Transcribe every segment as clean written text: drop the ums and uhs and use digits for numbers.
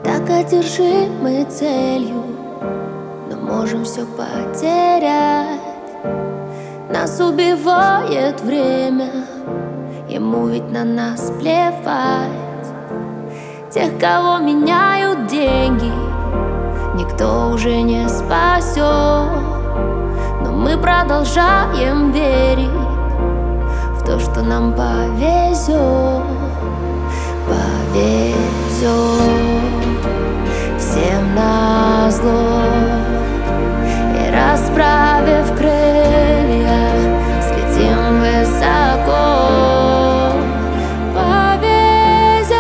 Так одержимы целью, но можем все потерять. Нас убивает время, ему ведь на нас плевать. Тех, кого меняют деньги, никто уже не спасет. Но мы продолжаем верить в то, что нам повезет. Повезет всем назло. И расправив крылья, взлетим высоко. Повезет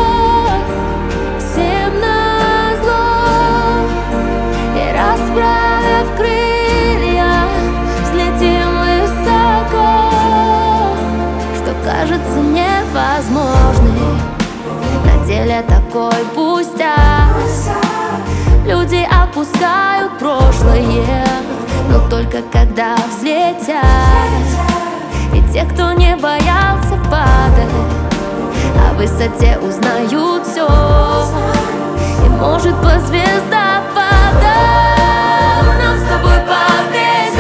всем назло. И расправив крылья, взлетим высоко. Что кажется невозможным, на деле такой пустяк. Люди опускают прошлое, но только когда взлетят. И те, кто не боялся падать, о высоте узнают все. И может по звездопадам нам с тобой повезет.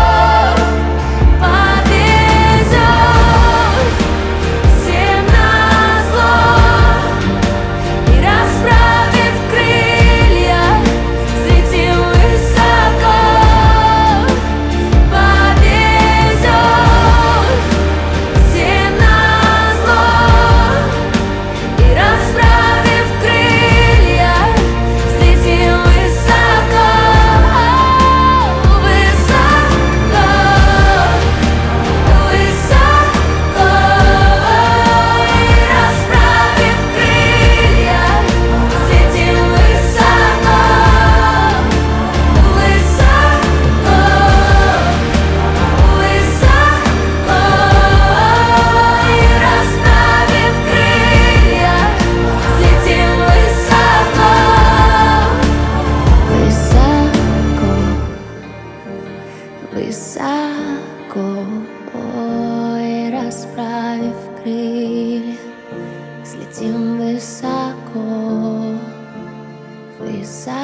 Повезет всем назло. И расправив крылья, взлетим высоко. Повезет всем назло. И расправив крылья, взлетим высоко. Высоко, высоко. И расправив крылья, взлетим высоко. Высоко, высоко. И расправив крылья, взлетим высоко. Высоко, высоко. И расправив крылья, взлетим высоко. Высоко.